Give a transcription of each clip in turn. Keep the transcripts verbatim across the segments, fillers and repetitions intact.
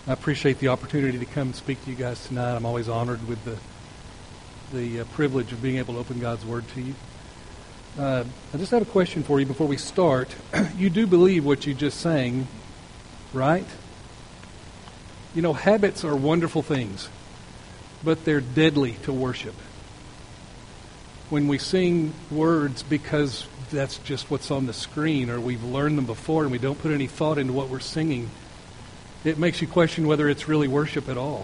I appreciate the opportunity to come and speak to you guys tonight. I'm always honored with the the uh, privilege of being able to open God's Word to you. Uh, I just have a question for you before we start. You do believe what you just sang, right? You know, habits are wonderful things, but they're deadly to worship. When we sing words because that's just what's on the screen, or we've learned them before and we don't put any thought into what we're singing, it makes you question whether it's really worship at all.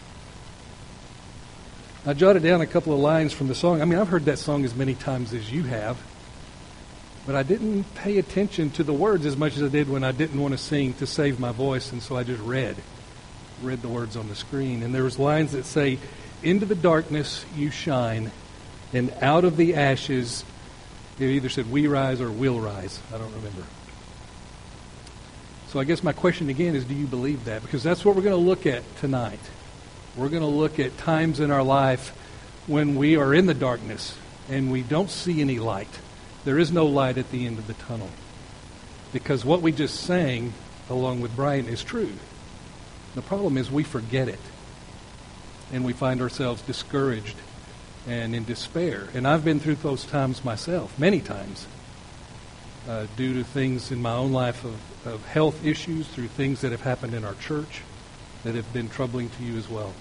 I jotted down a couple of lines from the song. I mean, I've heard that song as many times as you have, but I didn't pay attention to the words as much as I did when I didn't want to sing to save my voice, and so I just read, read the words on the screen. And there was lines that say, "Into the darkness you shine, and out of the ashes," it either said "we rise" or "will rise." I don't remember. So I guess my question again is, do you believe that? Because that's what we're going to look at tonight. We're going to look at times in our life when we are in the darkness and we don't see any light. There is no light at the end of the tunnel. Because what we just sang, along with Brian, is true. The problem is we forget it. And we find ourselves discouraged and in despair. And I've been through those times myself, many times, uh, due to things in my own life of, of health issues, through things that have happened in our church that have been troubling to you as well.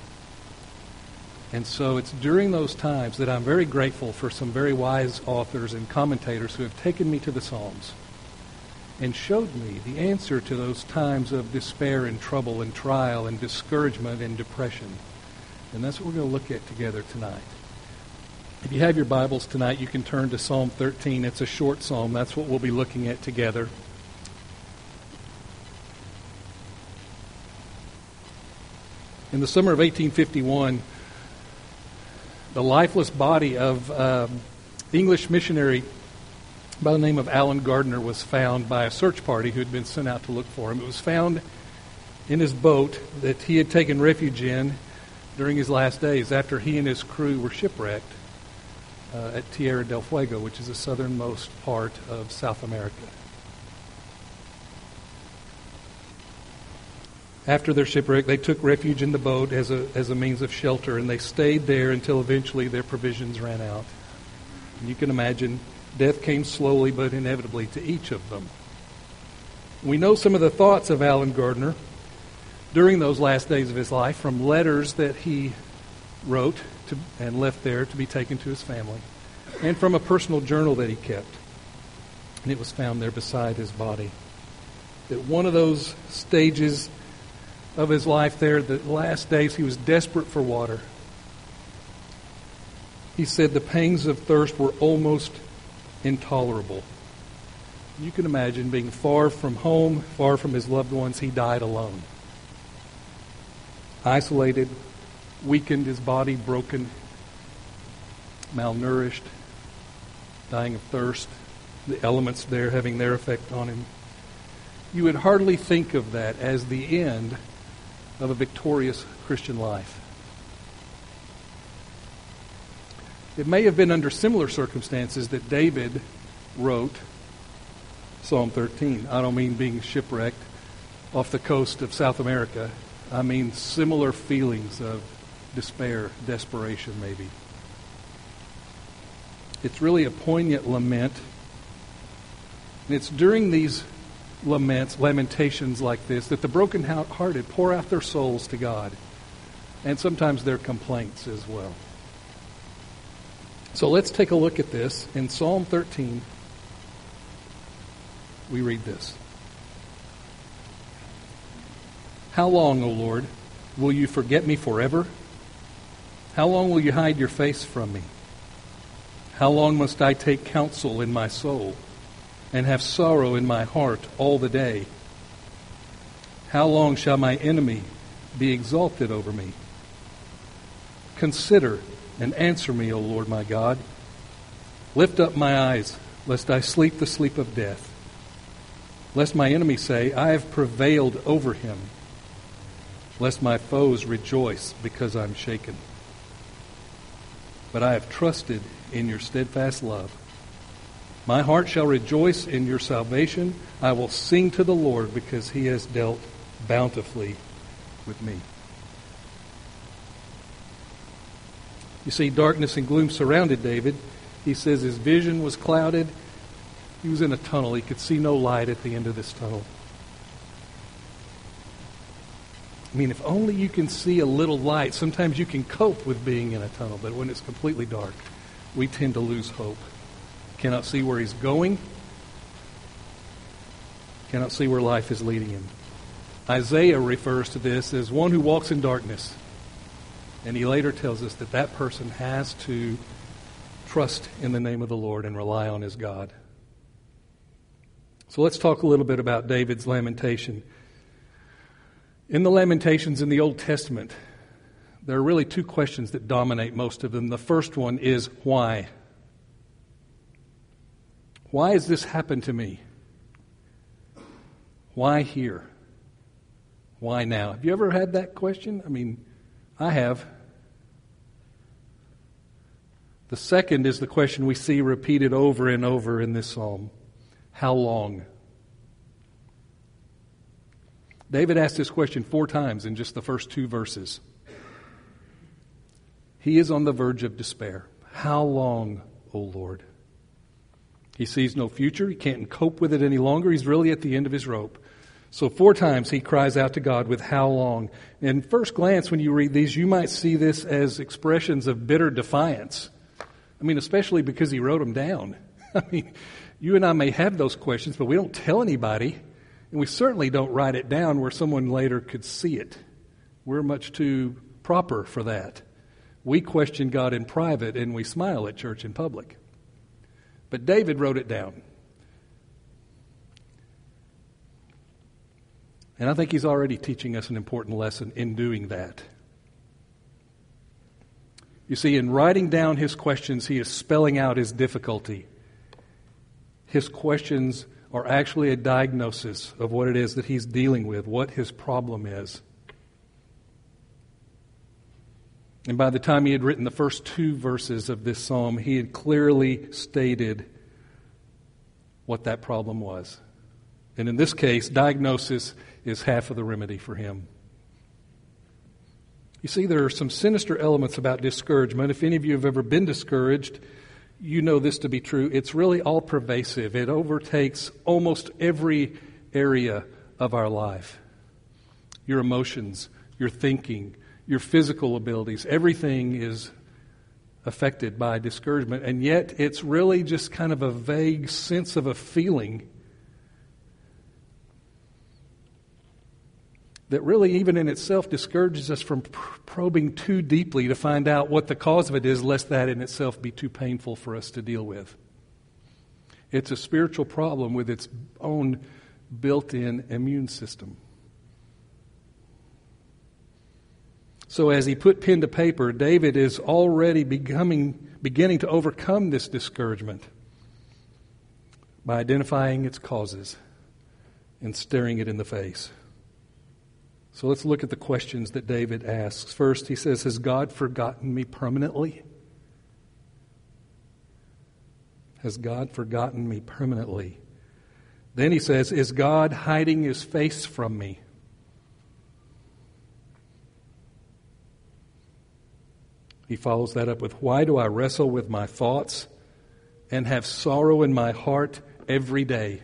And so it's during those times that I'm very grateful for some very wise authors and commentators who have taken me to the Psalms and showed me the answer to those times of despair and trouble and trial and discouragement and depression. And that's what we're going to look at together tonight. If you have your Bibles tonight, you can turn to Psalm thirteen. It's a short psalm. That's what we'll be looking at together. In the summer of eighteen fifty-one, the lifeless body of um, English missionary by the name of Alan Gardner was found by a search party who had been sent out to look for him. It was found in his boat that he had taken refuge in during his last days after he and his crew were shipwrecked uh, at Tierra del Fuego, which is the southernmost part of South America. After their shipwreck, they took refuge in the boat as a as a means of shelter, and they stayed there until eventually their provisions ran out. And you can imagine, death came slowly but inevitably to each of them. We know some of the thoughts of Alan Gardner during those last days of his life from letters that he wrote to, and left there to be taken to his family, and from a personal journal that he kept. And it was found there beside his body. That one of those stages of his life there, the last days, he was desperate for water. He said the pangs of thirst were almost intolerable. You can imagine being far from home, far from his loved ones. He died alone. Isolated, weakened, his body broken, malnourished, dying of thirst, the elements there having their effect on him. You would hardly think of that as the end of a victorious Christian life. It may have been under similar circumstances that David wrote Psalm thirteen. I don't mean being shipwrecked off the coast of South America. I mean similar feelings of despair, desperation maybe. It's really a poignant lament. And it's during these laments, lamentations like this, that the broken-hearted pour out their souls to God, and sometimes their complaints as well. So let's take a look at this. In Psalm thirteen, we read this. How long, O Lord, will you forget me forever? How long will you hide your face from me? How long must I take counsel in my soul and have sorrow in my heart all the day? How long shall my enemy be exalted over me? Consider and answer me, O Lord my God. Lift up my eyes, lest I sleep the sleep of death. Lest my enemy say, I have prevailed over him. Lest my foes rejoice because I'm shaken. But I have trusted in your steadfast love. My heart shall rejoice in your salvation. I will sing to the Lord because he has dealt bountifully with me. You see, darkness and gloom surrounded David. He says his vision was clouded. He was in a tunnel. He could see no light at the end of this tunnel. I mean, if only you can see a little light. Sometimes you can cope with being in a tunnel, but when it's completely dark, we tend to lose hope. Cannot see where he's going. Cannot see where life is leading him. Isaiah refers to this as one who walks in darkness. And he later tells us that that person has to trust in the name of the Lord and rely on his God. So let's talk a little bit about David's lamentation. In the Lamentations in the Old Testament, there are really two questions that dominate most of them. The first one is, why? Why has this happened to me? Why here? Why now? Have you ever had that question? I mean, I have. The second is the question we see repeated over and over in this psalm. How long? David asked this question four times in just the first two verses. He is on the verge of despair. How long, O Lord? He sees no future. He can't cope with it any longer. He's really at the end of his rope. So four times he cries out to God with how long. And first glance, when you read these, you might see this as expressions of bitter defiance. I mean, especially because he wrote them down. I mean, you and I may have those questions, but we don't tell anybody. And we certainly don't write it down where someone later could see it. We're much too proper for that. We question God in private and we smile at church in public. But David wrote it down. And I think he's already teaching us an important lesson in doing that. You see, in writing down his questions, he is spelling out his difficulty. His questions are actually a diagnosis of what it is that he's dealing with, what his problem is. And by the time he had written the first two verses of this psalm, he had clearly stated what that problem was. And in this case, diagnosis is half of the remedy for him. You see, there are some sinister elements about discouragement. If any of you have ever been discouraged, you know this to be true. It's really all pervasive. It overtakes almost every area of our life. Your emotions, your thinking, your physical abilities, everything is affected by discouragement. And yet it's really just kind of a vague sense of a feeling that really even in itself discourages us from probing too deeply to find out what the cause of it is, lest that in itself be too painful for us to deal with. It's a spiritual problem with its own built-in immune system. So as he put pen to paper, David is already becoming, beginning to overcome this discouragement by identifying its causes and staring it in the face. So let's look at the questions that David asks. First, he says, has God forgotten me permanently? Has God forgotten me permanently? Then he says, is God hiding his face from me? He follows that up with, why do I wrestle with my thoughts and have sorrow in my heart every day?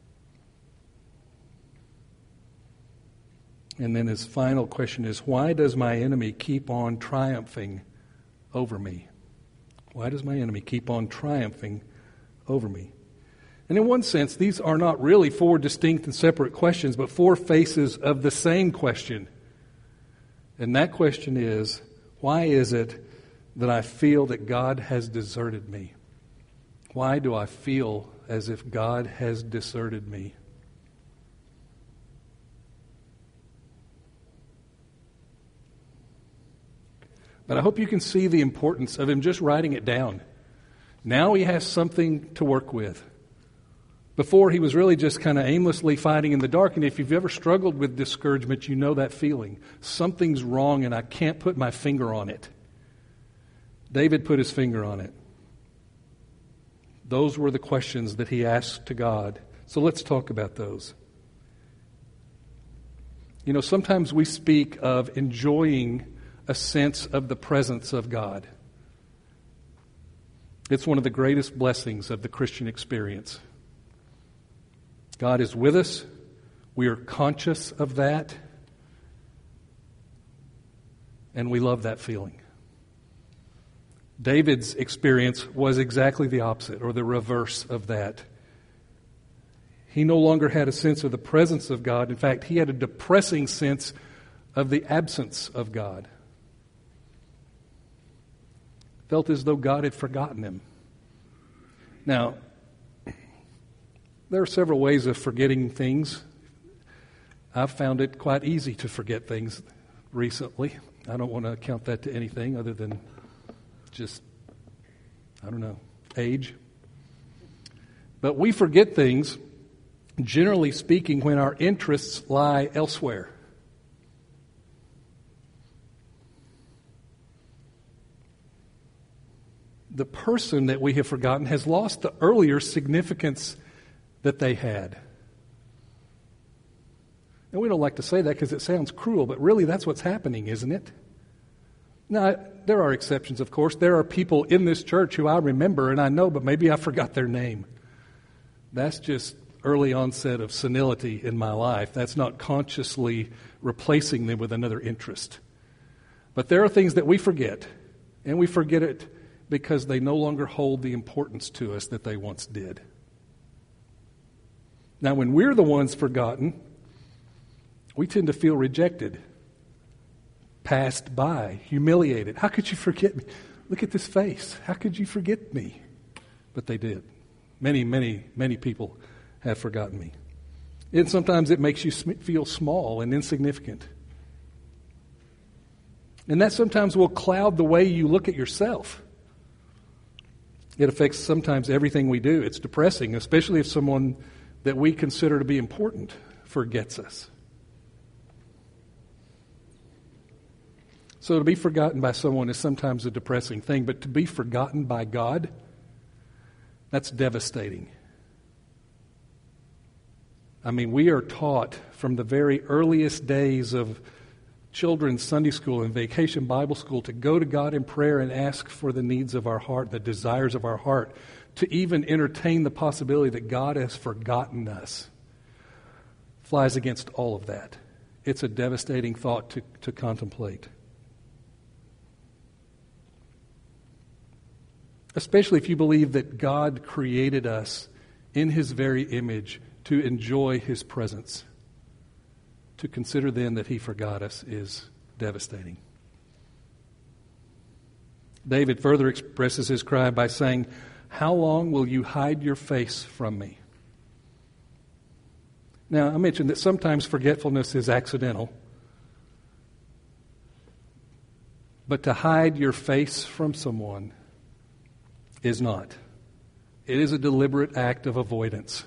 And then his final question is, why does my enemy keep on triumphing over me? Why does my enemy keep on triumphing over me? And in one sense, these are not really four distinct and separate questions, but four faces of the same question. And that question is, why is it that I feel that God has deserted me? Why do I feel as if God has deserted me? But I hope you can see the importance of him just writing it down. Now he has something to work with. Before, he was really just kind of aimlessly fighting in the dark. And if you've ever struggled with discouragement, you know that feeling. Something's wrong and I can't put my finger on it. David put his finger on it. Those were the questions that he asked to God. So let's talk about those. You know, sometimes we speak of enjoying a sense of the presence of God. It's one of the greatest blessings of the Christian experience. God is with us. We are conscious of that. And we love that feeling. David's experience was exactly the opposite, or the reverse of that. He no longer had a sense of the presence of God. In fact, he had a depressing sense of the absence of God. Felt as though God had forgotten him. Now, there are several ways of forgetting things. I've found it quite easy to forget things recently. I don't want to count that to anything other than just, I don't know, age. But we forget things, generally speaking, when our interests lie elsewhere. The person that we have forgotten has lost the earlier significance that they had. And we don't like to say that because it sounds cruel, but really that's what's happening, isn't it? Now, there are exceptions, of course. There are people in this church who I remember and I know, but maybe I forgot their name. That's just early onset of senility in my life. That's not consciously replacing them with another interest. But there are things that we forget, and we forget it because they no longer hold the importance to us that they once did. Now, when we're the ones forgotten, we tend to feel rejected, passed by, humiliated. How could you forget me? Look at this face. How could you forget me? But they did. Many, many, many people have forgotten me. And sometimes it makes you feel small and insignificant. And that sometimes will cloud the way you look at yourself. It affects sometimes everything we do. It's depressing, especially if someone that we consider to be important forgets us. So to be forgotten by someone is sometimes a depressing thing, but to be forgotten by God, that's devastating. I mean, we are taught from the very earliest days of children's Sunday school and vacation Bible school to go to God in prayer and ask for the needs of our heart, the desires of our heart, to even entertain the possibility that God has forgotten us. Flies against all of that. It's a devastating thought to, to contemplate. Especially if you believe that God created us in His very image to enjoy His presence. To consider then that He forgot us is devastating. David further expresses his cry by saying, "How long will you hide your face from me?" Now, I mentioned that sometimes forgetfulness is accidental. But to hide your face from someone is not. It is a deliberate act of avoidance.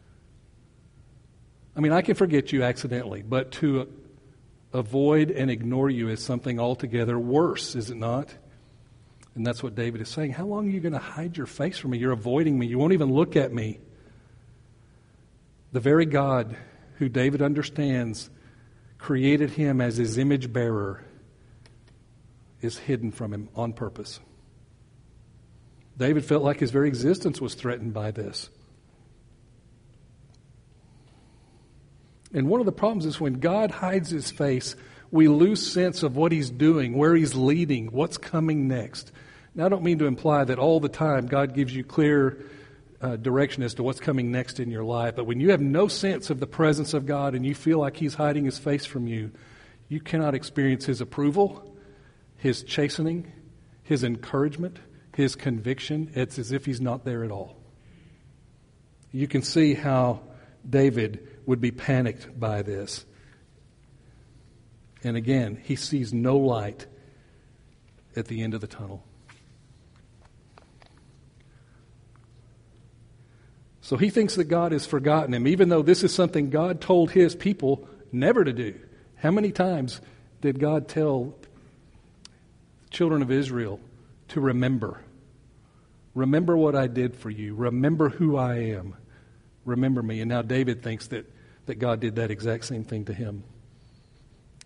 I mean, I can forget you accidentally, but to avoid and ignore you is something altogether worse, is it not? And that's what David is saying. How long are you going to hide your face from me? You're avoiding me. You won't even look at me. The very God who David understands created him as his image bearer is hidden from him on purpose. David felt like his very existence was threatened by this. And one of the problems is when God hides His face, we lose sense of what He's doing, where He's leading, what's coming next. Now, I don't mean to imply that all the time God gives you clear uh, direction as to what's coming next in your life. But when you have no sense of the presence of God and you feel like He's hiding His face from you, you cannot experience His approval, His chastening, His encouragement, His conviction. It's as if He's not there at all. You can see how David would be panicked by this. And again, he sees no light at the end of the tunnel. So he thinks that God has forgotten him, even though this is something God told His people never to do. How many times did God tell the children of Israel to remember? Remember what I did for you. Remember who I am. Remember me. And now David thinks that, that God did that exact same thing to him.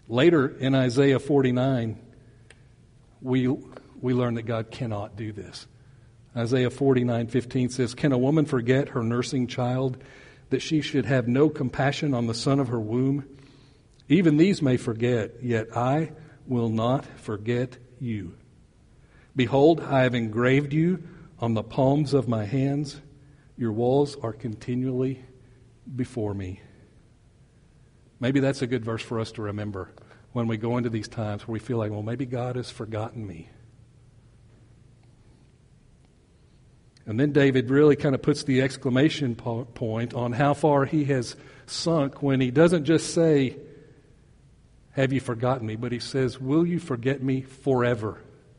Later in Isaiah forty-nine, we, we learn that God cannot do this. Isaiah forty-nine fifteen says, "Can a woman forget her nursing child, that she should have no compassion on the son of her womb? Even these may forget, yet I will not forget you. Behold, I have engraved you on the palms of my hands. Your walls are continually before me." Maybe that's a good verse for us to remember when we go into these times where we feel like, well, maybe God has forgotten me. And then David really kind of puts the exclamation point on how far he has sunk when he doesn't just say, "Have you forgotten me?" but he says, "Will you forget me forever?"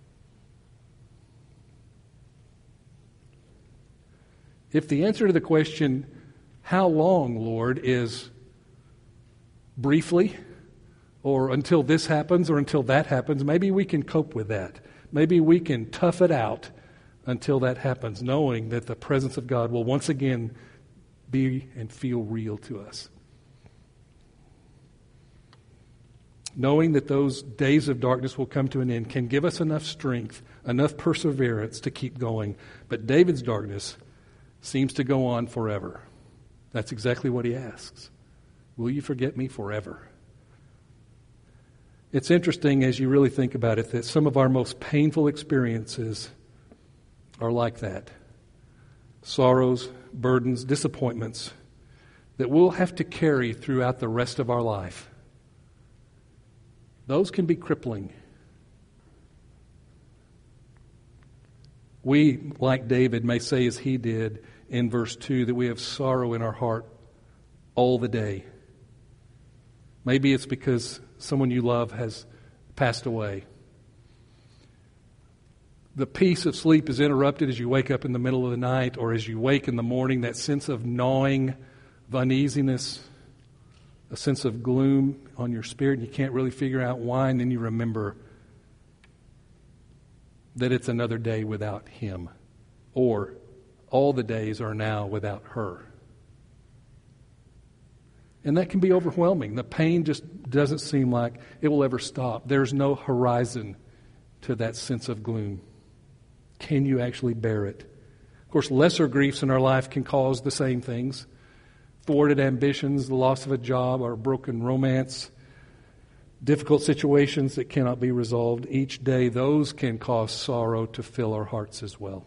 If the answer to the question, "How long, Lord?" is briefly, or until this happens, or until that happens, maybe we can cope with that. Maybe we can tough it out until that happens, knowing that the presence of God will once again be and feel real to us. Knowing that those days of darkness will come to an end can give us enough strength, enough perseverance to keep going. But David's darkness seems to go on forever. That's exactly what he asks. Will you forget me forever? It's interesting as you really think about it that some of our most painful experiences are like that. Sorrows, burdens, disappointments that we'll have to carry throughout the rest of our life. Those can be crippling. We, like David, may say as he did in verse two, that we have sorrow in our heart all the day. Maybe it's because someone you love has passed away. The peace of sleep is interrupted as you wake up in the middle of the night, or as you wake in the morning, that sense of gnawing, of uneasiness, a sense of gloom on your spirit, and you can't really figure out why, and then you remember that it's another day without him, or all the days are now without her. And that can be overwhelming. The pain just doesn't seem like it will ever stop. There's no horizon to that sense of gloom. Can you actually bear it? Of course, lesser griefs in our life can cause the same things. Thwarted ambitions, the loss of a job, or a broken romance, difficult situations that cannot be resolved. Each day, those can cause sorrow to fill our hearts as well.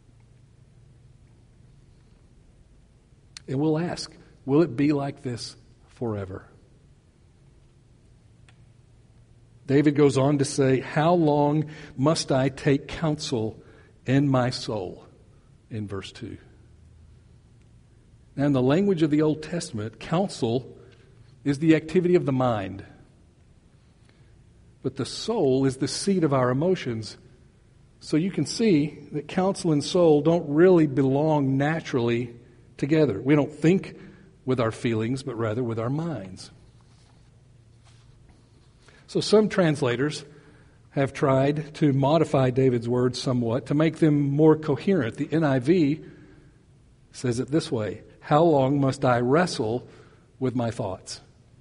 And we'll ask, will it be like this forever? David goes on to say, "How long must I take counsel in my soul?" in verse two. Now, in the language of the Old Testament, counsel is the activity of the mind. But the soul is the seat of our emotions. So you can see that counsel and soul don't really belong naturally together. We don't think with our feelings, but rather with our minds. So some translators have tried to modify David's words somewhat to make them more coherent. The N I V says it this way: "How long must I wrestle with my thoughts?"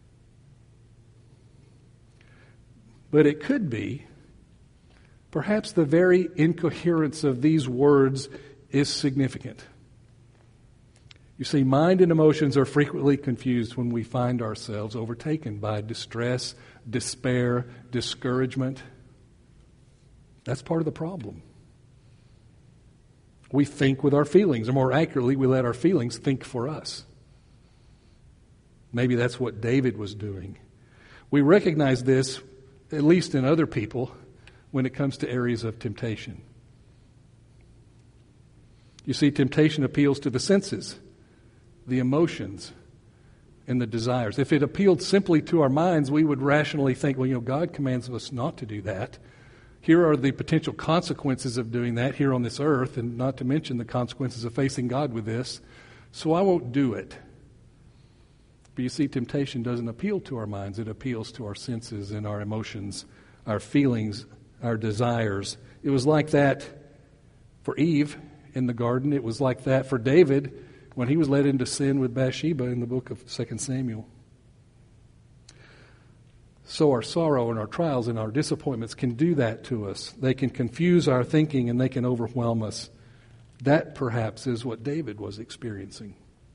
But it could be, perhaps the very incoherence of these words is significant. You see, mind and emotions are frequently confused when we find ourselves overtaken by distress, despair, discouragement. That's part of the problem. We think with our feelings, or more accurately, we let our feelings think for us. Maybe that's what David was doing. We recognize this, at least in other people, when it comes to areas of temptation. You see, temptation appeals to the senses, the emotions, and the desires. If it appealed simply to our minds, we would rationally think, well, you know, God commands us not to do that. Here are the potential consequences of doing that here on this earth, and not to mention the consequences of facing God with this, so I won't do it. But you see, temptation doesn't appeal to our minds. It appeals to our senses and our emotions, our feelings, our desires. It was like that for Eve in the garden. It was like that for David when he was led into sin with Bathsheba in the book of Second Samuel. So our sorrow and our trials and our disappointments can do that to us. They can confuse our thinking and they can overwhelm us. That perhaps is what David was experiencing.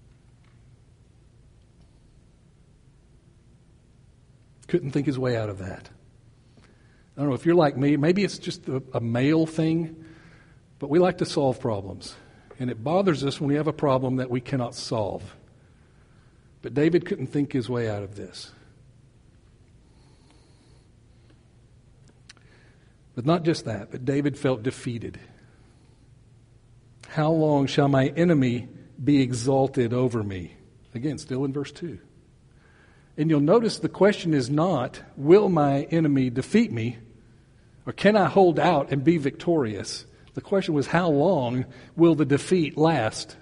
Couldn't think his way out of that. I don't know if you're like me. Maybe it's just a, a male thing, but we like to solve problems. And it bothers us when we have a problem that we cannot solve. But David couldn't think his way out of this. But not just that, but David felt defeated. How long shall my enemy be exalted over me? Again, still in verse two. And you'll notice the question is not, will my enemy defeat me? Or can I hold out and be victorious? The question was, how long will the defeat last?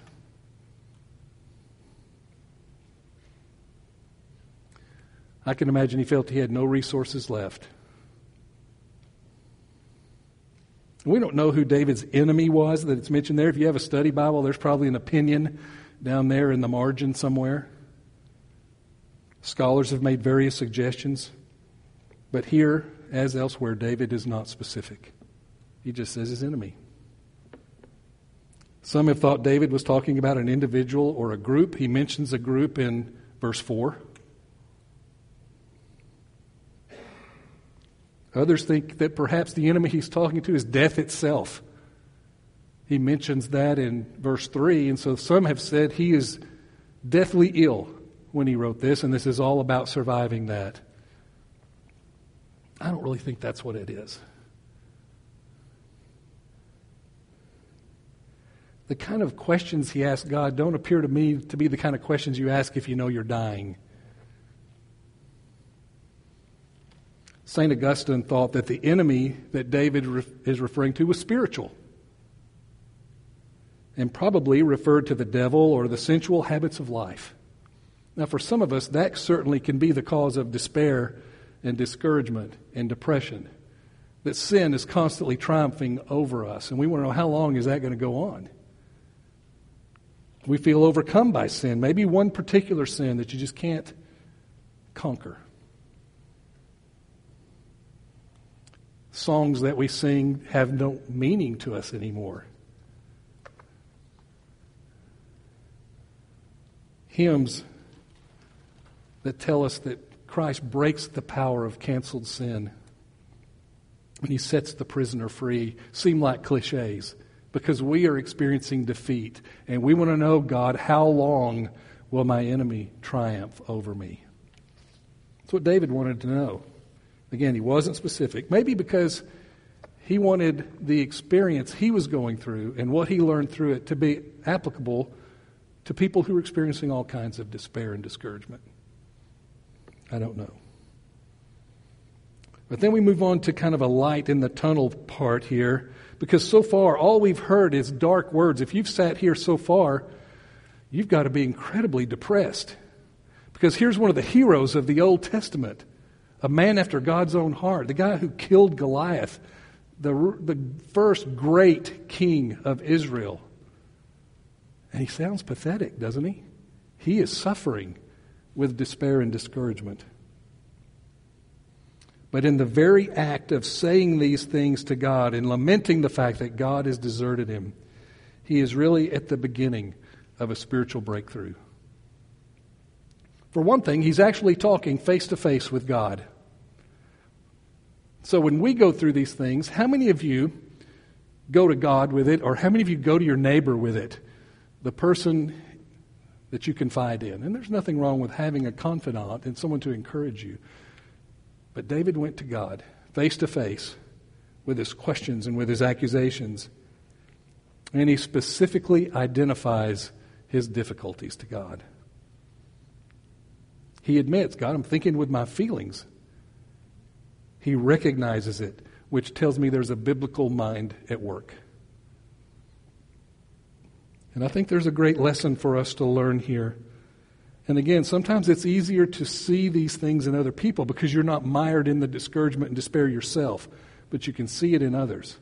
I can imagine he felt he had no resources left. We don't know who David's enemy was that it's mentioned there. If you have a study Bible, there's probably an opinion down there in the margin somewhere. Scholars have made various suggestions. But here, as elsewhere, David is not specific. He just says his enemy. Some have thought David was talking about an individual or a group. He mentions a group in verse four. Others think that perhaps the enemy he's talking to is death itself. He mentions that in verse three, and so some have said he is deathly ill when he wrote this, and this is all about surviving that. I don't really think that's what it is. The kind of questions he asked God don't appear to me to be the kind of questions you ask if you know you're dying. Saint Augustine thought that the enemy that David re- is referring to was spiritual, and probably referred to the devil or the sensual habits of life. Now, for some of us, that certainly can be the cause of despair and discouragement and depression, that sin is constantly triumphing over us, and we want to know, how long is that going to go on? We feel overcome by sin, maybe one particular sin that you just can't conquer. Songs that we sing have no meaning to us anymore. Hymns that tell us that Christ breaks the power of canceled sin when he sets the prisoner free seem like cliches because we are experiencing defeat and we want to know, God, how long will my enemy triumph over me? That's what David wanted to know. Again, he wasn't specific. Maybe because he wanted the experience he was going through and what he learned through it to be applicable to people who are experiencing all kinds of despair and discouragement. I don't know. But then we move on to kind of a light in the tunnel part here, because so far all we've heard is dark words. If you've sat here so far, you've got to be incredibly depressed. Because here's one of the heroes of the Old Testament, a man after God's own heart, the guy who killed Goliath, the, the first great king of Israel. And he sounds pathetic, doesn't he? He is suffering with despair and discouragement. But in the very act of saying these things to God and lamenting the fact that God has deserted him, he is really at the beginning of a spiritual breakthrough. For one thing, he's actually talking face to face with God. So when we go through these things, how many of you go to God with it, or how many of you go to your neighbor with it, the person that you confide in? And there's nothing wrong with having a confidant and someone to encourage you. But David went to God face to face with his questions and with his accusations. And he specifically identifies his difficulties to God. He admits, God, I'm thinking with my feelings. He recognizes it, which tells me there's a biblical mind at work. And I think there's a great lesson for us to learn here. And again, sometimes it's easier to see these things in other people because you're not mired in the discouragement and despair yourself, but you can see it in others.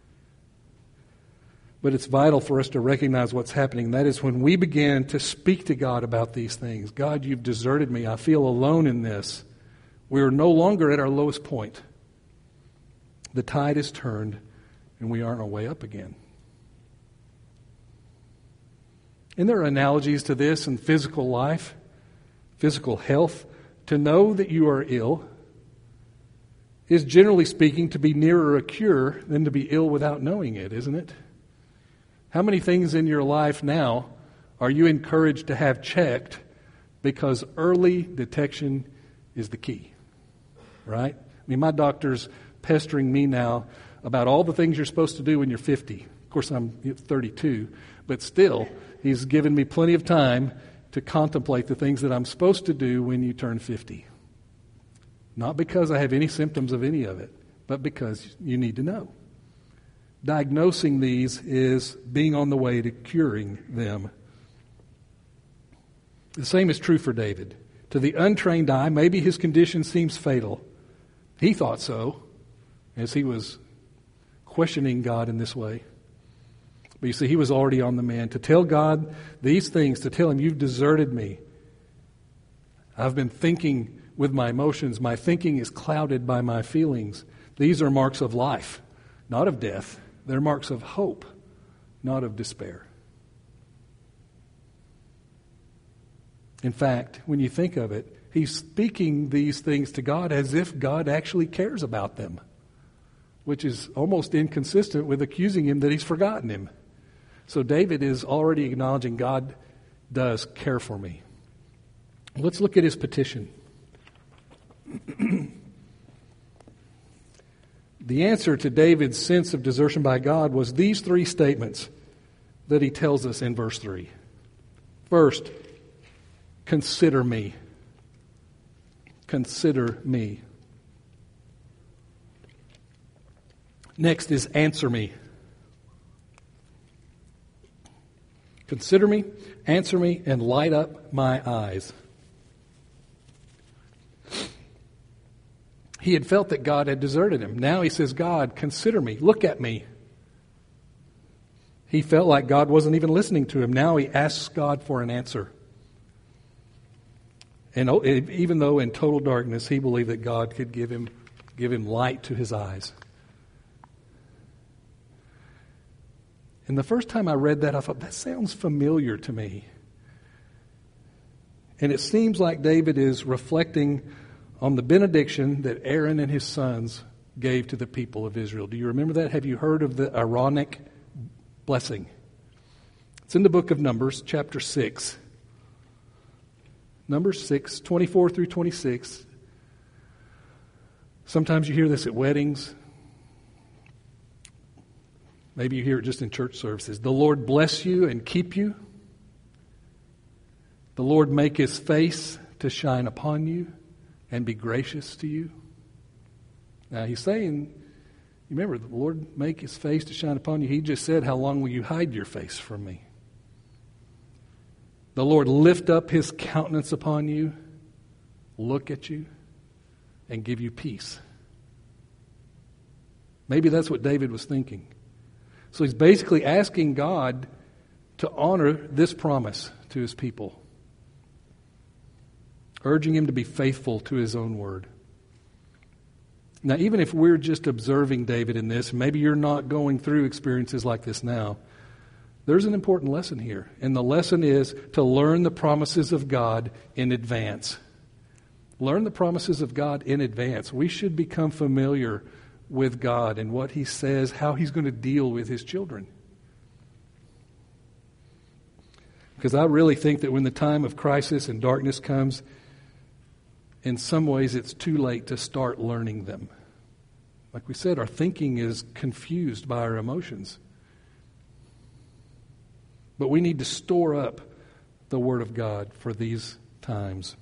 But it's vital for us to recognize what's happening. That is when we begin to speak to God about these things. God, you've deserted me. I feel alone in this. We are no longer at our lowest point. The tide is turned, and we are on our way up again. And there are analogies to this in physical life, physical health. To know that you are ill is, generally speaking, to be nearer a cure than to be ill without knowing it, isn't it? How many things in your life now are you encouraged to have checked because early detection is the key, right? I mean, my doctor's pestering me now about all the things you're supposed to do when you're fifty. Of course, I'm thirty-two, but still, he's given me plenty of time to contemplate the things that I'm supposed to do when you turn fifty. Not because I have any symptoms of any of it, but because you need to know. Diagnosing these is being on the way to curing them. The same is true for David. To the untrained eye, maybe his condition seems fatal. He thought so, as he was questioning God in this way. But you see, he was already on the mend. To tell God these things, to tell him, you've deserted me. I've been thinking with my emotions. My thinking is clouded by my feelings. These are marks of life, not of death. They're marks of hope, not of despair. In fact, when you think of it, he's speaking these things to God as if God actually cares about them, which is almost inconsistent with accusing him that he's forgotten him. So David is already acknowledging God does care for me. Let's look at his petition. The answer to David's sense of desertion by God was these three statements that he tells us in verse three. First, consider me. Consider me. Next is answer me. Consider me, answer me, and light up my eyes. He had felt that God had deserted him. Now he says, God, consider me. Look at me. He felt like God wasn't even listening to him. Now he asks God for an answer. And even though in total darkness, he believed that God could give him, give him light to his eyes. And the first time I read that, I thought, that sounds familiar to me. And it seems like David is reflecting on the benediction that Aaron and his sons gave to the people of Israel. Do you remember that? Have you heard of the Aaronic blessing? It's in the book of Numbers, chapter six. Numbers six, twenty-four through twenty-six. Sometimes you hear this at weddings. Maybe you hear it just in church services. The Lord bless you and keep you. The Lord make his face to shine upon you and be gracious to you. Now he's saying, you remember, the Lord make his face to shine upon you. He just said, how long will you hide your face from me? The Lord lift up his countenance upon you, look at you, and give you peace. Maybe that's what David was thinking. So he's basically asking God to honor this promise to his people, urging him to be faithful to his own word. Now, even if we're just observing David in this, maybe you're not going through experiences like this now, there's an important lesson here. And the lesson is to learn the promises of God in advance. Learn the promises of God in advance. We should become familiar with God and what he says, how he's going to deal with his children. Because I really think that when the time of crisis and darkness comes, in some ways it's too late to start learning them. Like we said, our thinking is confused by our emotions. But we need to store up the Word of God for these times.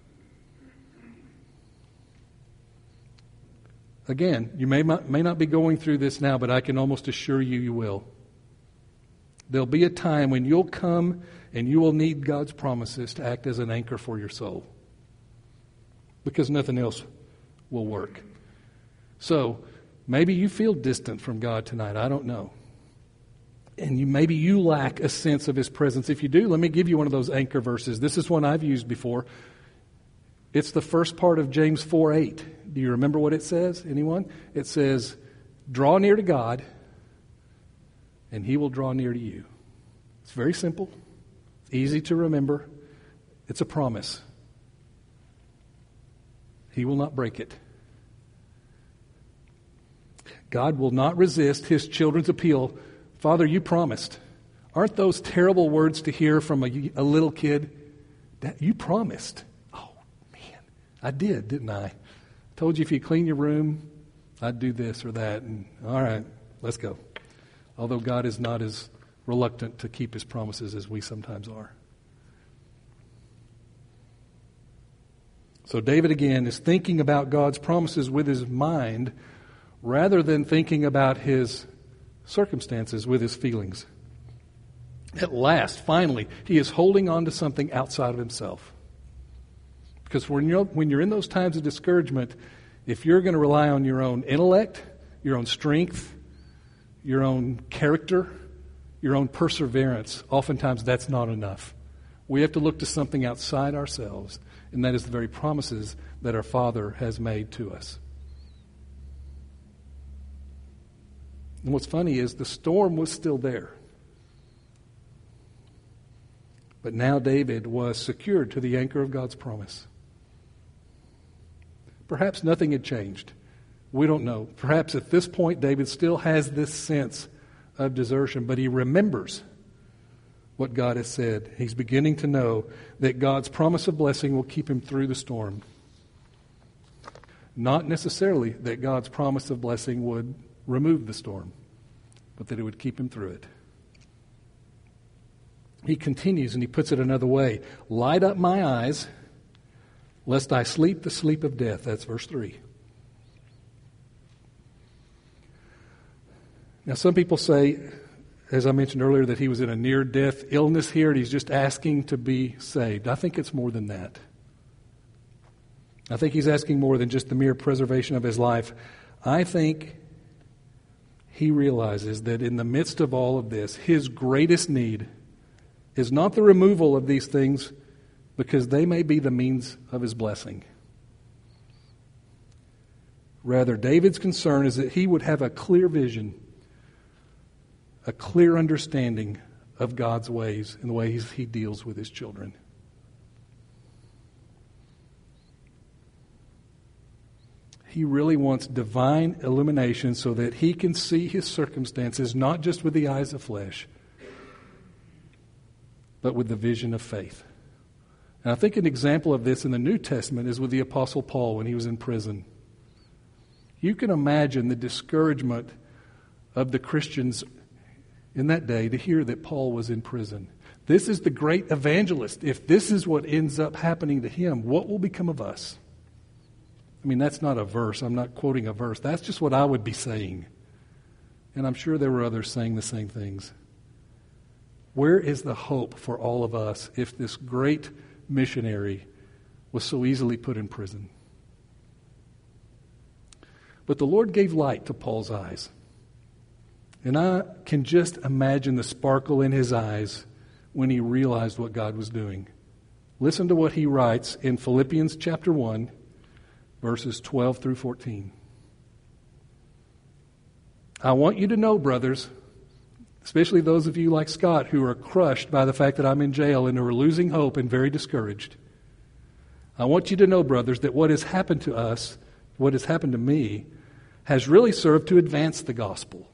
Again, you may not, may not be going through this now, but I can almost assure you you will. There'll be a time when you'll come and you will need God's promises to act as an anchor for your soul, because nothing else will work. So maybe you feel distant from God tonight. I don't know. And you, maybe you lack a sense of his presence. If you do, let me give you one of those anchor verses. This is one I've used before. It's the first part of James four eight. Do you remember what it says? Anyone? It says, draw near to God, and He will draw near to you. It's very simple, easy to remember. It's a promise. He will not break it. God will not resist His children's appeal. Father, you promised. Aren't those terrible words to hear from a, a little kid? That you promised. Oh, man, I did, didn't I? Told you if you clean your room, I'd do this or that. And all right, let's go. Although God is not as reluctant to keep His promises as we sometimes are. So David, again, is thinking about God's promises with his mind rather than thinking about his circumstances with his feelings. At last, finally, he is holding on to something outside of himself. Because when you're, when you're in those times of discouragement, if you're going to rely on your own intellect, your own strength, your own character, your own perseverance, oftentimes that's not enough. We have to look to something outside ourselves, and that is the very promises that our Father has made to us. And what's funny is the storm was still there. But now David was secured to the anchor of God's promise. Perhaps nothing had changed. We don't know. Perhaps at this point David still has this sense of desertion, but he remembers what God has said. He's beginning to know that God's promise of blessing will keep him through the storm. Not necessarily that God's promise of blessing would remove the storm, but that it would keep him through it. He continues and he puts it another way. Light up my eyes, lest I sleep the sleep of death. That's verse three. Now some people say, as I mentioned earlier, that he was in a near-death illness here and he's just asking to be saved. I think it's more than that. I think he's asking more than just the mere preservation of his life. I think he realizes that in the midst of all of this, his greatest need is not the removal of these things because they may be the means of his blessing. Rather, David's concern is that he would have a clear vision, a clear understanding of God's ways and the ways He deals with His children. He really wants divine illumination so that he can see his circumstances not just with the eyes of flesh, but with the vision of faith. And I think an example of this in the New Testament is with the Apostle Paul when he was in prison. You can imagine the discouragement of the Christians in that day to hear that Paul was in prison. This is the great evangelist. If this is what ends up happening to him, what will become of us? I mean, that's not a verse. I'm not quoting a verse. That's just what I would be saying. And I'm sure there were others saying the same things. Where is the hope for all of us if this great missionary was so easily put in prison? But the Lord gave light to Paul's eyes. And I can just imagine the sparkle in his eyes when he realized what God was doing. Listen to what he writes in Philippians chapter one, verses twelve through fourteen. I want you to know, brothers, especially those of you like Scott who are crushed by the fact that I'm in jail and who are losing hope and very discouraged. I want you to know, brothers, that what has happened to us, what has happened to me, has really served to advance the gospel,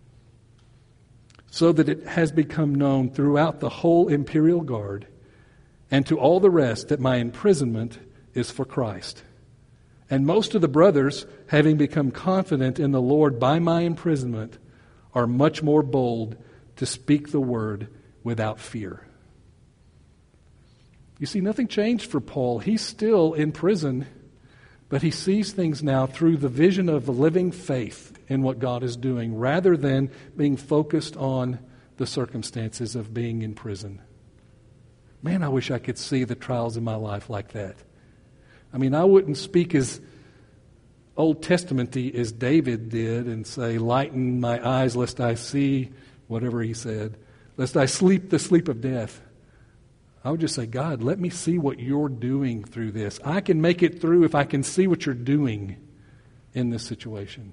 so that it has become known throughout the whole imperial guard and to all the rest that my imprisonment is for Christ. And most of the brothers, having become confident in the Lord by my imprisonment, are much more bold to speak the word without fear. You see, nothing changed for Paul. He's still in prison, but he sees things now through the vision of the living faith in what God is doing, rather than being focused on the circumstances of being in prison. Man, I wish I could see the trials in my life like that. I mean, I wouldn't speak as Old Testament-y as David did and say, lighten my eyes lest I see, whatever he said, lest I sleep the sleep of death. I would just say, God, let me see what you're doing through this. I can make it through if I can see what you're doing in this situation.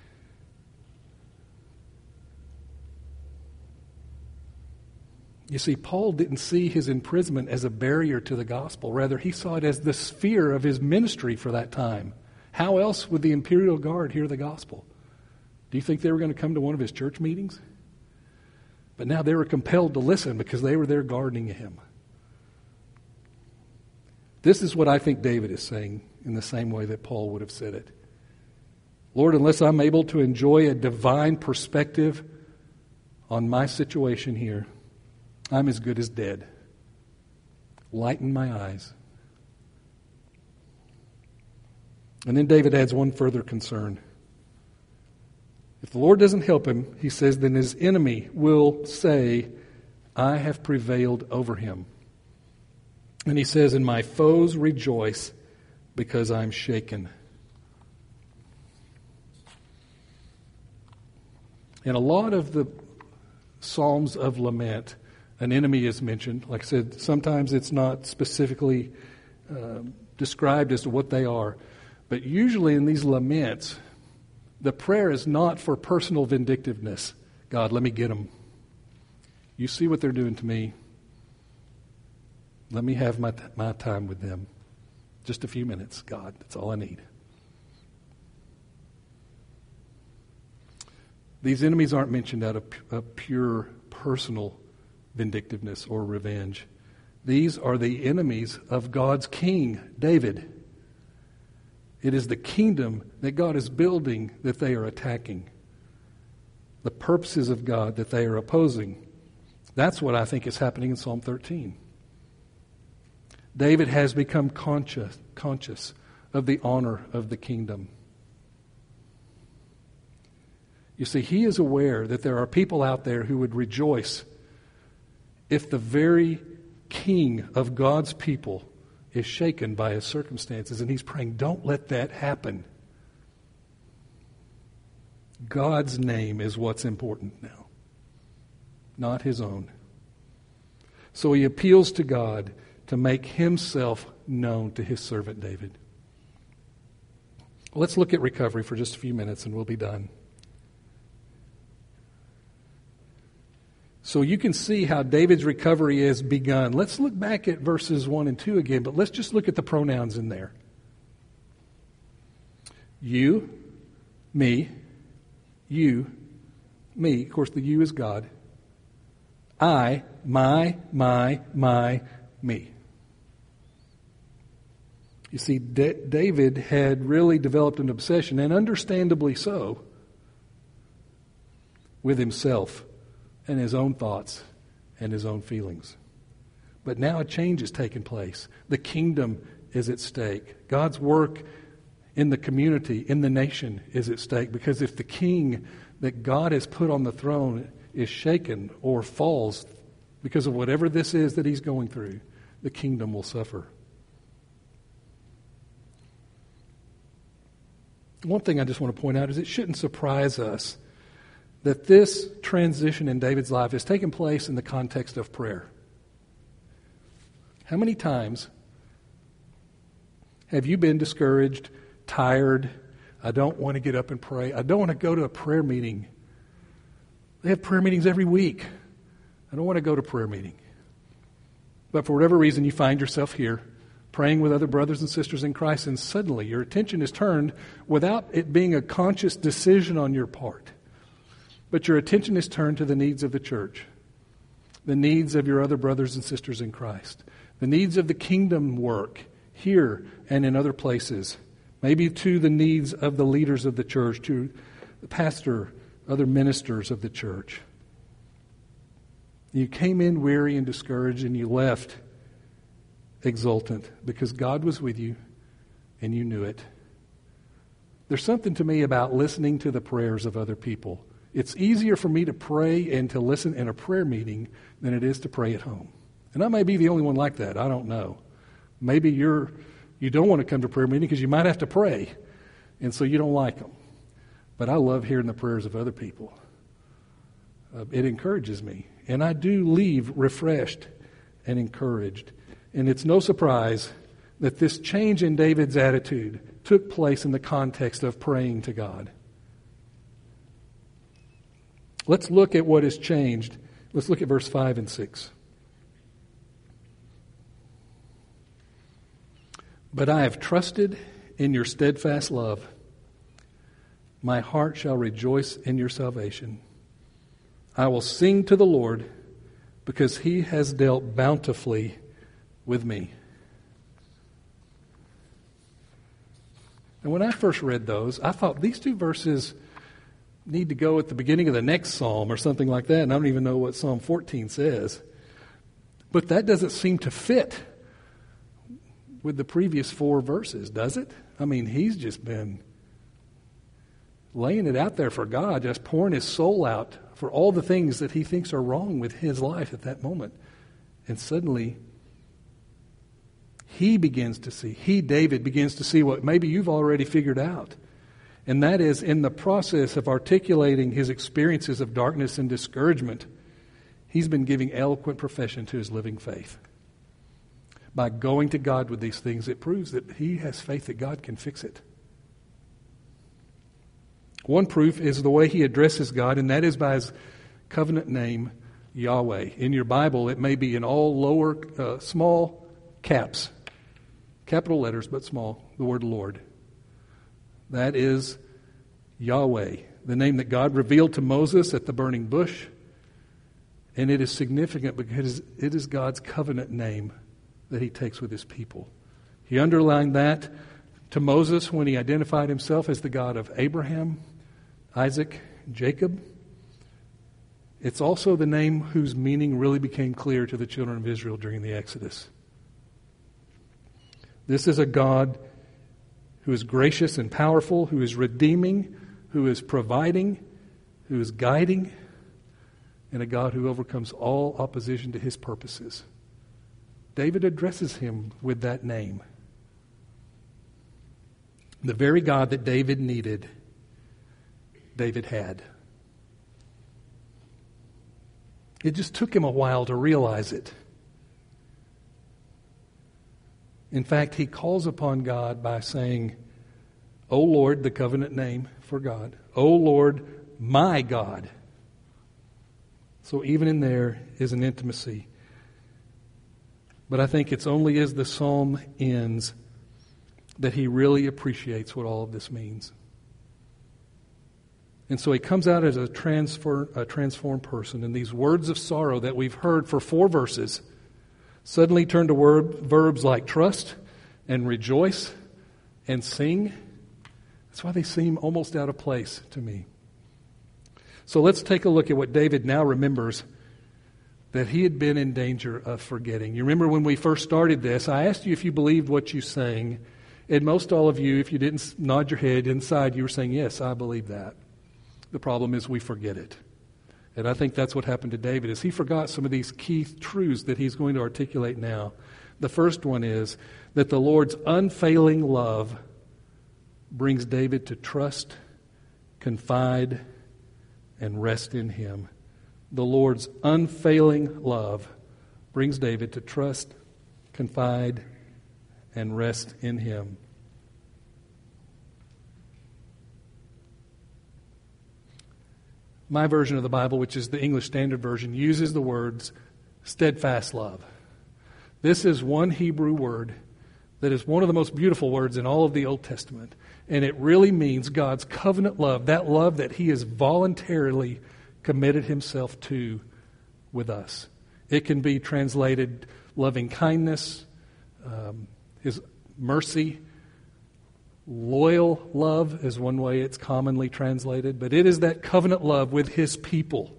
You see, Paul didn't see his imprisonment as a barrier to the gospel. Rather, he saw it as the sphere of his ministry for that time. How else would the imperial guard hear the gospel? Do you think they were going to come to one of his church meetings? But now they were compelled to listen because they were there guarding him. This is what I think David is saying in the same way that Paul would have said it. Lord, unless I'm able to enjoy a divine perspective on my situation here, I'm as good as dead. Lighten my eyes. And then David adds one further concern. If the Lord doesn't help him, he says, then his enemy will say, I have prevailed over him. And he says, and my foes rejoice because I'm shaken. In a lot of the Psalms of lament, an enemy is mentioned. Like I said, sometimes it's not specifically uh, described as to what they are. But usually in these laments, the prayer is not for personal vindictiveness. God, let me get them. You see what they're doing to me. Let me have my, my time with them. Just a few minutes, God. That's all I need. These enemies aren't mentioned out of a pure personal vindictiveness or revenge. These are the enemies of God's king, David. It is the kingdom that God is building that they are attacking. The purposes of God that they are opposing. That's what I think is happening in Psalm thirteen. David has become conscious, conscious of the honor of the kingdom. You see, he is aware that there are people out there who would rejoice if the very king of God's people is shaken by his circumstances, and he's praying, don't let that happen. God's name is what's important now, not his own. So he appeals to God to make himself known to his servant David. Let's look at recovery for just a few minutes and we'll be done. So you can see how David's recovery has begun. Let's look back at verses one and two again, but let's just look at the pronouns in there. You, me, you, me. Of course, the you is God. I, my, my, my, me. You see, D- David had really developed an obsession, and understandably so, with himself and his own thoughts and his own feelings. But now a change has taken place. The kingdom is at stake. God's work in the community, in the nation, is at stake. Because if the king that God has put on the throne is shaken or falls because of whatever this is that he's going through, the kingdom will suffer. One thing I just want to point out is it shouldn't surprise us that this transition in David's life has taken place in the context of prayer. How many times have you been discouraged, tired? I don't want to get up and pray. I don't want to go to a prayer meeting. They have prayer meetings every week. I don't want to go to prayer meeting. But for whatever reason, you find yourself here praying with other brothers and sisters in Christ, and suddenly your attention is turned without it being a conscious decision on your part. But your attention is turned to the needs of the church, the needs of your other brothers and sisters in Christ, the needs of the kingdom work here and in other places, maybe to the needs of the leaders of the church, to the pastor, other ministers of the church. You came in weary and discouraged, and you left exultant because God was with you and you knew it. There's something to me about listening to the prayers of other people. It's easier for me to pray and to listen in a prayer meeting than it is to pray at home. And I may be the only one like that. I don't know. Maybe you're, you don't want to come to prayer meeting because you might have to pray, and so you don't like them. But I love hearing the prayers of other people. Uh, it encourages me. And I do leave refreshed and encouraged. And it's no surprise that this change in David's attitude took place in the context of praying to God. Let's look at what has changed. Let's look at verse five and six. But I have trusted in your steadfast love. My heart shall rejoice in your salvation. I will sing to the Lord because he has dealt bountifully with me. And when I first read those, I thought these two verses need to go at the beginning of the next psalm or something like that, and I don't even know what Psalm fourteen says. But that doesn't seem to fit with the previous four verses, does it? I mean, he's just been laying it out there for God, just pouring his soul out for all the things that he thinks are wrong with his life at that moment. And suddenly, he begins to see, he, David, begins to see what maybe you've already figured out. And that is, in the process of articulating his experiences of darkness and discouragement, he's been giving eloquent profession to his living faith. By going to God with these things, it proves that he has faith that God can fix it. One proof is the way he addresses God, and that is by his covenant name, Yahweh. In your Bible, it may be in all lower, uh, small caps, capital letters, but small, the word Lord. That is Yahweh, the name that God revealed to Moses at the burning bush. And it is significant because it is God's covenant name that he takes with his people. He underlined that to Moses when he identified himself as the God of Abraham, Isaac, Jacob. It's also the name whose meaning really became clear to the children of Israel during the Exodus. This is a God who is gracious and powerful, who is redeeming, who is providing, who is guiding, and a God who overcomes all opposition to his purposes. David addresses him with that name. The very God that David needed, David had. It just took him a while to realize it. In fact, he calls upon God by saying, O Lord, the covenant name for God. O Lord, my God. So even in there is an intimacy. But I think it's only as the psalm ends that he really appreciates what all of this means. And so he comes out as a, transfer, a transformed person. And these words of sorrow that we've heard for four verses suddenly turn to word, verbs like trust and rejoice and sing. That's why they seem almost out of place to me. So let's take a look at what David now remembers that he had been in danger of forgetting. You remember when we first started this, I asked you if you believed what you sang. And most all of you, if you didn't nod your head inside, you were saying, yes, I believe that. The problem is we forget it. And I think that's what happened to David, is he forgot some of these key truths that he's going to articulate now. The first one is that the Lord's unfailing love brings David to trust, confide, and rest in him. The Lord's unfailing love brings David to trust, confide, and rest in him. My version of the Bible, which is the English Standard Version, uses the words steadfast love. This is one Hebrew word that is one of the most beautiful words in all of the Old Testament. And it really means God's covenant love, that love that he has voluntarily committed himself to with us. It can be translated loving kindness, um, his mercy. Loyal love is one way it's commonly translated, but it is that covenant love with his people.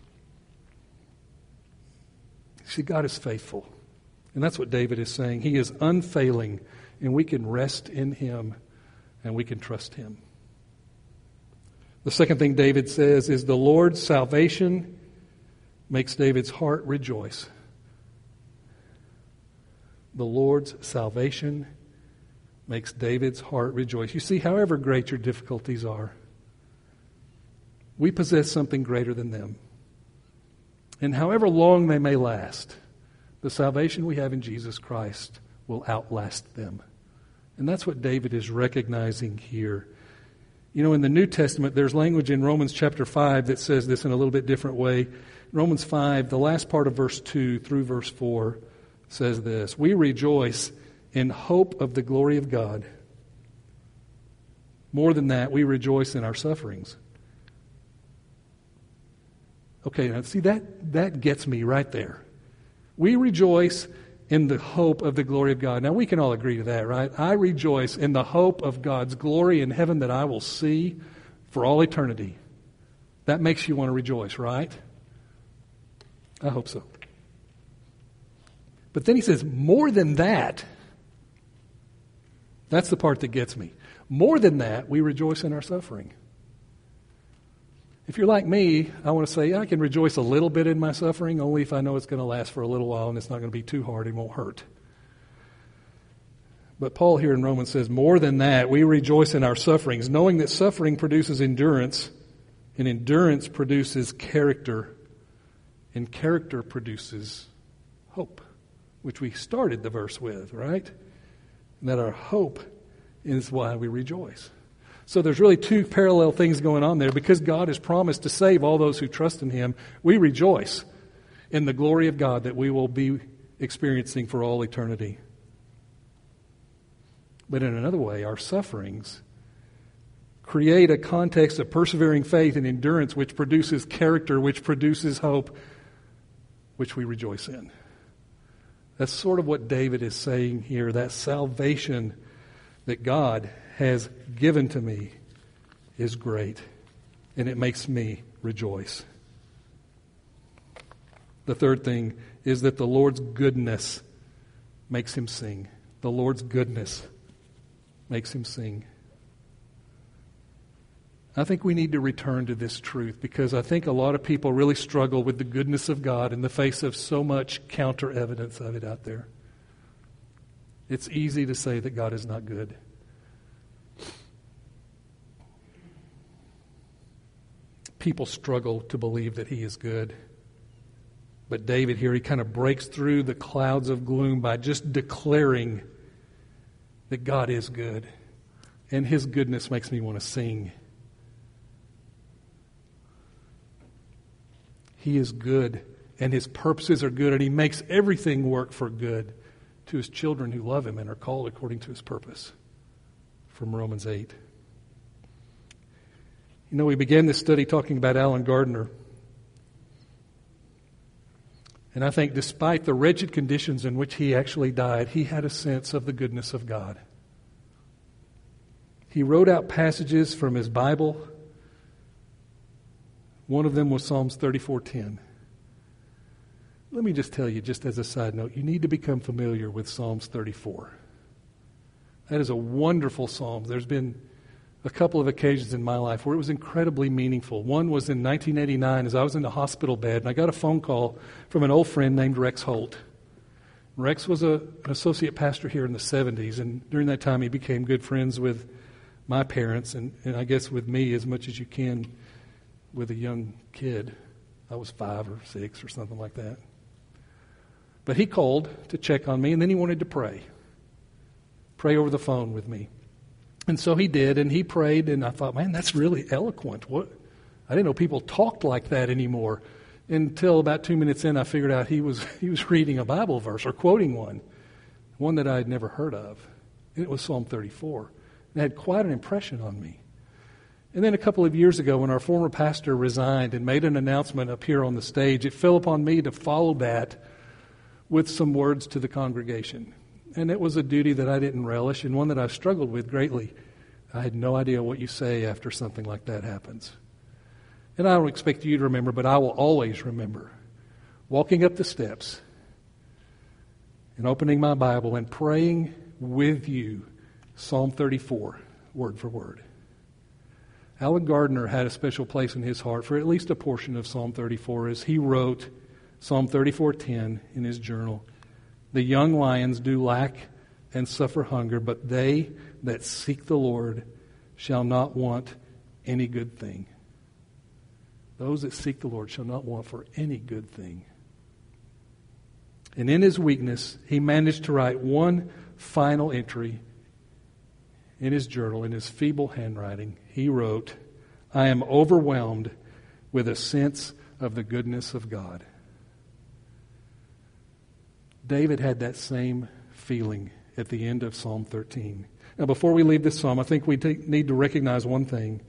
See, God is faithful. And that's what David is saying. He is unfailing, and we can rest in him, and we can trust him. The second thing David says is the Lord's salvation makes David's heart rejoice. The Lord's salvation makes David's heart rejoice. You see, however great your difficulties are, we possess something greater than them. And however long they may last, The salvation we have in Jesus Christ will outlast them. And that's what David is recognizing here. You know, in the New Testament, there's language in Romans chapter five that says this in a little bit different way. Romans five, the last part of verse two through verse four says this: "We rejoice in hope of the glory of God. More than that, we rejoice in our sufferings." Okay, now see, that, that gets me right there. We rejoice in the hope of the glory of God. Now, we can all agree to that, right? I rejoice in the hope of God's glory in heaven that I will see for all eternity. That makes you want to rejoice, right? I hope so. But then he says, more than that, that's the part that gets me. More than that, we rejoice in our suffering. If you're like me, I want to say I can rejoice a little bit in my suffering, only if I know it's going to last for a little while and it's not going to be too hard and won't hurt. But Paul here in Romans says, more than that, we rejoice in our sufferings, knowing that suffering produces endurance, and endurance produces character, and character produces hope, which we started the verse with, right? And that our hope is why we rejoice. So there's really two parallel things going on there. Because God has promised to save all those who trust in Him, we rejoice in the glory of God that we will be experiencing for all eternity. But in another way, our sufferings create a context of persevering faith and endurance, which produces character, which produces hope, which we rejoice in. That's sort of what David is saying here, that salvation that God has given to me is great, and it makes me rejoice. The third thing is that the Lord's goodness makes him sing. The Lord's goodness makes him sing. I think we need to return to this truth, because I think a lot of people really struggle with the goodness of God in the face of so much counter evidence of it out there. It's easy to say that God is not good. People struggle to believe that He is good. But David here, he kind of breaks through the clouds of gloom by just declaring that God is good. And His goodness makes me want to sing. He is good, and His purposes are good, and He makes everything work for good to His children who love Him and are called according to His purpose. From Romans eight. You know, we began this study talking about Alan Gardner. And I think despite the wretched conditions in which he actually died, he had a sense of the goodness of God. He wrote out passages from his Bible. One of them was Psalms thirty-four ten. Let me just tell you, just as a side note, you need to become familiar with Psalms thirty-four. That is a wonderful psalm. There's been a couple of occasions in my life where it was incredibly meaningful. One was in nineteen eighty-nine as I was in the hospital bed, and I got a phone call from an old friend named Rex Holt. Rex was a, an associate pastor here in the seventies, and during that time he became good friends with my parents, and, and I guess with me as much as you can with a young kid. I was five or six or something like that. But he called to check on me, and then he wanted to pray. Pray over the phone with me. And so he did, and he prayed, and I thought, man, that's really eloquent. What? I didn't know people talked like that anymore. Until about two minutes in, I figured out he was he was reading a Bible verse or quoting one, one that I had never heard of. And it was Psalm thirty-four. It had quite an impression on me. And then a couple of years ago, when our former pastor resigned and made an announcement up here on the stage, it fell upon me to follow that with some words to the congregation. And it was a duty that I didn't relish and one that I struggled with greatly. I had no idea what you say after something like that happens. And I don't expect you to remember, but I will always remember walking up the steps and opening my Bible and praying with you Psalm thirty-four, word for word. Alan Gardner had a special place in his heart for at least a portion of Psalm thirty-four as he wrote Psalm thirty-four ten in his journal. The young lions do lack and suffer hunger, but they that seek the Lord shall not want any good thing. Those that seek the Lord shall not want for any good thing. And in his weakness, he managed to write one final entry in his journal, in his feeble handwriting. He wrote, "I am overwhelmed with a sense of the goodness of God." David had that same feeling at the end of Psalm thirteen. Now, before we leave this psalm, I think we take, need to recognize one thing.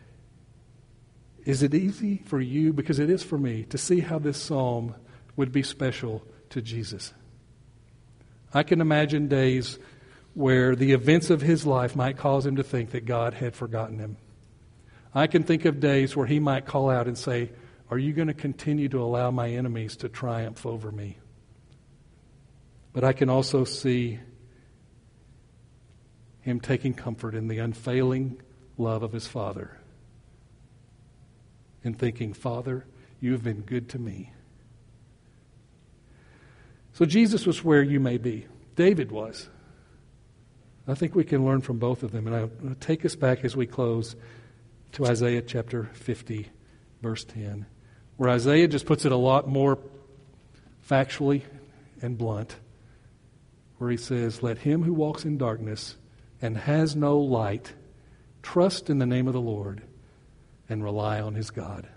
Is it easy for you, because it is for me, to see how this psalm would be special to Jesus? I can imagine days where the events of his life might cause him to think that God had forgotten him. I can think of days where he might call out and say, "Are you going to continue to allow my enemies to triumph over me?" But I can also see him taking comfort in the unfailing love of his Father and thinking, "Father, you have been good to me." So Jesus was where you may be. David was. I think we can learn from both of them. And I'll take us back as we close to Isaiah chapter fifty, verse ten, where Isaiah just puts it a lot more factually and blunt, where he says, "Let him who walks in darkness and has no light trust in the name of the Lord and rely on his God."